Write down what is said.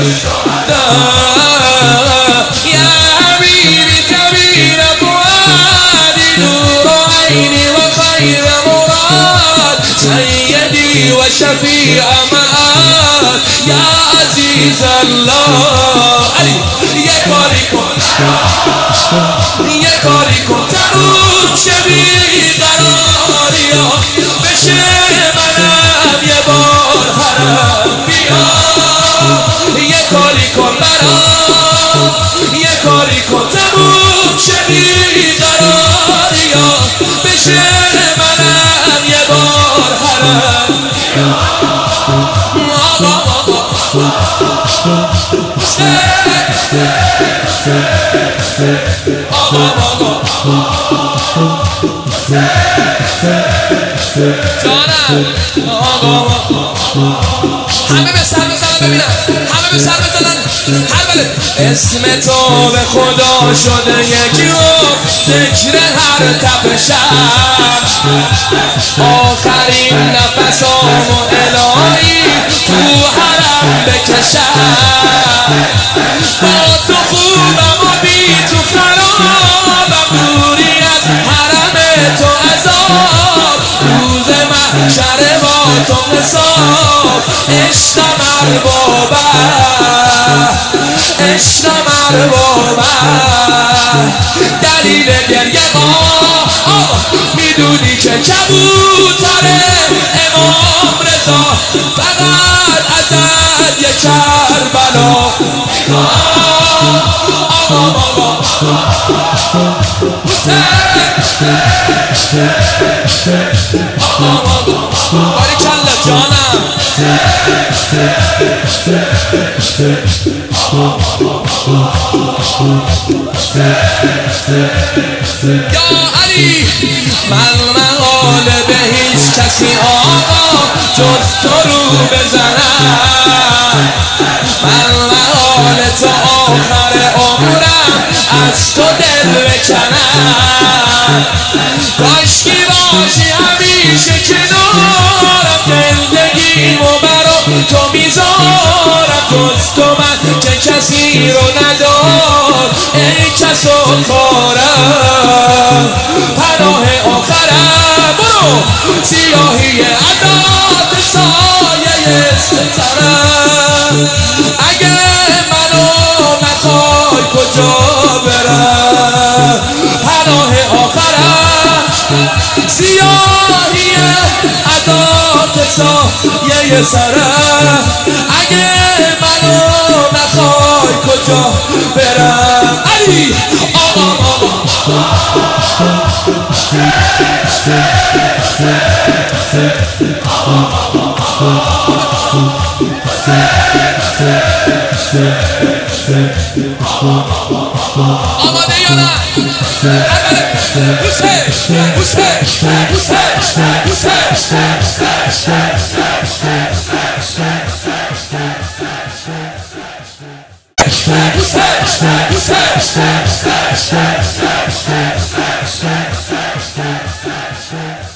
يا حبيبي تبين فؤادي نور عيني وخير مراد سيدي وشفيع مآل يا عزيز الله يا کاری کن تموم شه بیقراریا بشه منم یه بار حرم بیا یه کاری کن برام یه کاری کن تموم شه بیقراریا بشه منم یه بار حرم همه به سر بزنن ببینم همه به سر بزنن هر بله اسم تو به خدا شده یکی و ذکر هر تپشم آخرین نفسامو الهی تو حرم بکشم با تو خوبم و بی تو خرابم دوری از حرم تو عذاب روز محشر با تو حساب عشقم اربابم دلیل گریه ما میدونی که کبوتره امام رضا فقط ازت یه کربلا باریکلا جانم یا علی من مقاله به هیچ کسی آقا جز تو رو بزنم من مقاله تا آخر عمرم از تو دل بکنم کاشکی باشی همیشه کنارم زندگیمو برا تو میذارم جز تو من که کسی رو ندار ای کس و کارم پناه آخرم برو سیاهی عداد سایه سترم اگه منو نخوای کجا برم پناه آخرم سیاهی عداد سایه سرم اگه منو نخوای کجا برم علی آماده یا نه Hussein